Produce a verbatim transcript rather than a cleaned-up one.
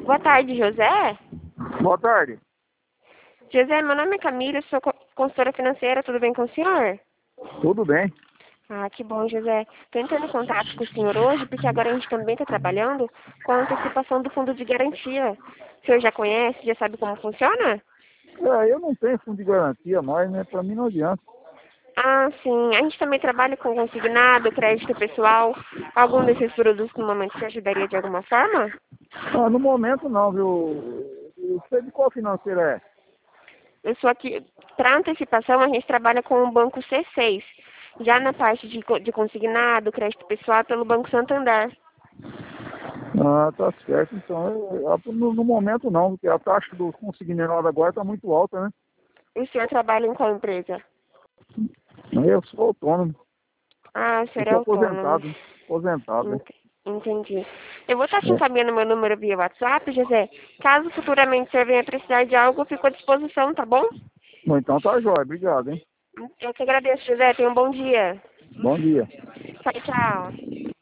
Boa tarde, José. Boa tarde. José, meu nome é Camila, sou co- consultora financeira, tudo bem com o senhor? Tudo bem? Ah, que bom, José. Estou entrando em contato com o senhor hoje, porque agora a gente também está trabalhando com a antecipação do fundo de garantia. O senhor já conhece, já sabe como funciona? É, eu não tenho fundo de garantia mais, né? Pra mim não adianta. Ah, sim. A gente também trabalha com consignado, crédito pessoal. Algum desses produtos no momento te ajudaria de alguma forma? Ah, no momento não, viu? Você de qual financeira é? Eu sou aqui, para antecipação, a gente trabalha com o Banco C seis. Já na parte de, co- de consignado, crédito pessoal, pelo Banco Santander. Ah, tá certo. Então, eu- eu- no, no momento não, porque a taxa do consignado agora tá muito alta, né? O senhor trabalha em qual empresa? Eu sou autônomo. Ah, o Eu senhor é sou autônomo. aposentado. Aposentado, né? Ent- Entendi. Eu vou estar te É. encaminhando meu número via WhatsApp, José. Caso futuramente o senhor venha precisar de algo, eu fico à disposição, tá bom? Bom, então tá jóia. Obrigado, hein? Eu que agradeço, José. Tenha um bom dia. Bom dia. Tchau, tchau.